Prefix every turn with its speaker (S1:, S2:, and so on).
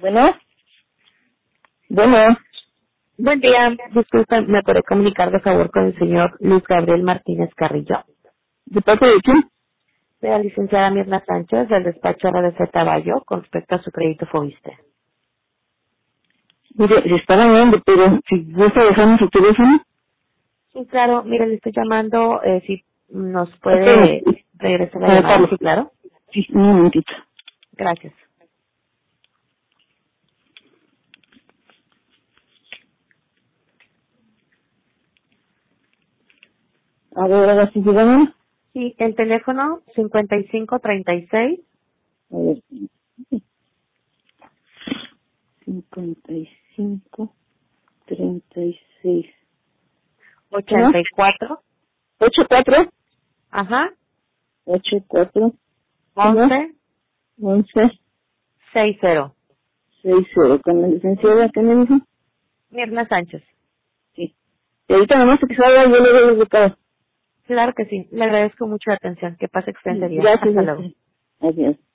S1: Bueno, bueno,
S2: Buen día, disculpa, ¿me podré comunicar de favor con el señor Luis Gabriel Martínez Carrillo?
S1: ¿de parte de quién?
S2: De la licenciada Mirna Sánchez, del despacho RDC Taballo, con respecto a su crédito Fobiste.
S1: Mire, se está hablando, pero si gusta dejarme su teléfono,
S2: Sí, claro, mire, le estoy llamando, si nos
S1: espérame,
S2: puede regresar la
S1: para
S2: llamada,
S1: dejarlo.
S2: sí, claro.
S1: Sí, un momentito.
S2: Gracias.
S1: A ver, ahora sí, dígame.
S2: Sí, el teléfono 5536
S1: A ver, 55, 36. ¿Cómo?
S2: 84,
S1: 84,
S2: ajá,
S1: 84, ¿cómo?
S2: 11
S1: 11,
S2: 60.
S1: 60. ¿Con la licenciada qué me dijo?
S2: Mirna Sánchez.
S1: Sí. Y ahorita nomás que salga, yo le doy el recado.
S2: Claro que sí, le agradezco mucho la atención. Que pase excelente día.
S1: Gracias,
S2: Hasta luego.
S1: Adiós.